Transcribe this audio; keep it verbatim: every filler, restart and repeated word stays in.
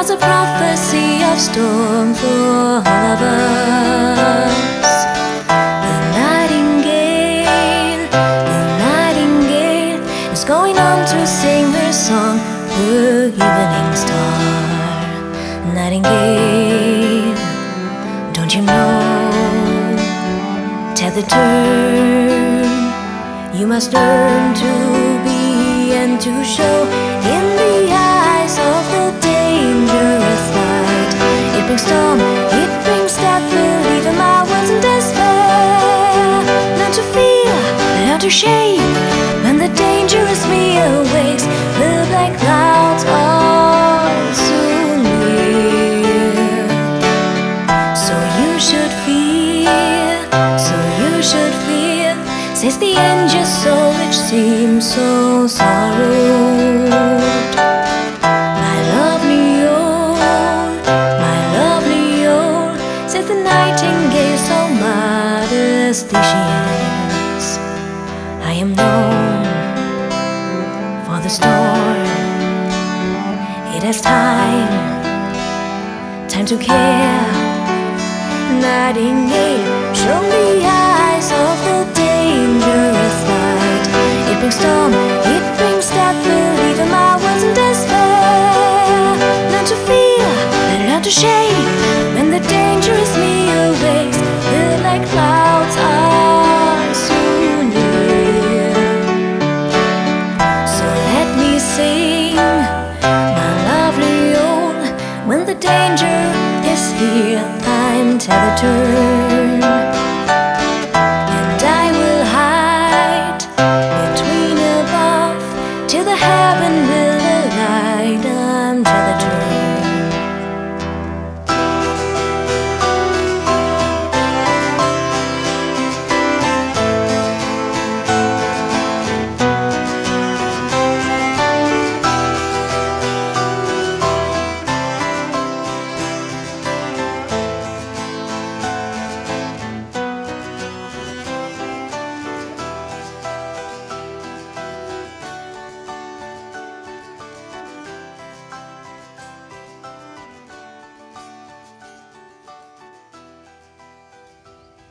was a prophecy of storm for all of us. The nightingale, the nightingale is going on to sing her song, her evening star. Nightingale, don't you know, tether turn, you must learn to be and to show in the eyes of the dangerous light. It brings storm, it brings death, believe in my words in despair. Learn to feel, learn to shake, when the dangerous me awakes. The black clouds are soon near. So you should fear, so you should fear, says the angel soul which seems so sorrowed. My lovely old, my lovely old, says the nightingale so modestly she is. I am known for the storm. It has time, time to care. Nightingale, show me eyes of the dangerous light. It brings storm, it brings death, believe in my words in despair. Learn to feel, learn to shake, when the dangerous me awakes. The light clouds are soon near. So let me sing, my lovely old, when the danger is here, I'm tethered.